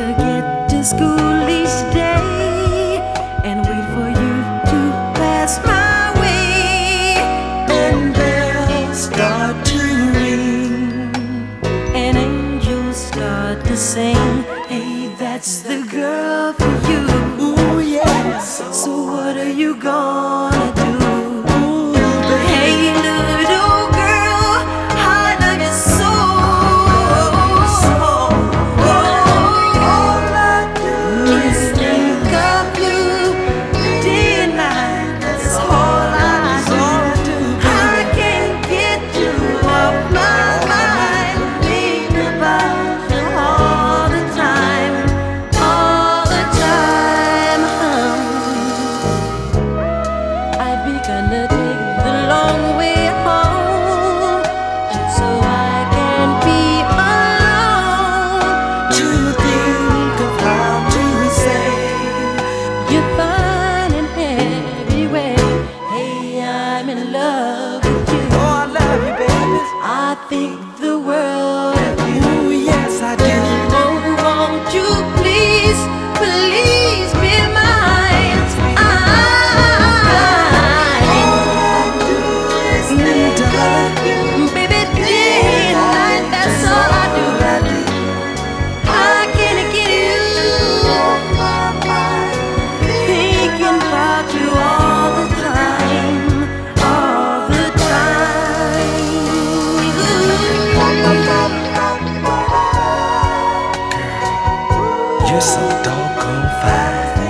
get to school each day and wait for you to pass my way. And bells start to ring, And angels start to sing. Hey, that's the girl for you. ooh yes. So what are you gonna do? Ooh, Hey, baby. little girl, I love you so. All I do Is think of you day and night. That's all I do. I can't get you off my mind. Think about you all the time, all the time. I've begun to take the long way home, just so I can be alone. to think of how to say. You're fine in every way. Hey, I'm in love with you. Oh, I love you, baby. I think the world of you. Ooh, yes, I do. Oh, won't you please, please be mine? Baby, day and night, that's all I do. I can't get you off my mind. Thinking about you all the time, all the time. You're so doggone fine.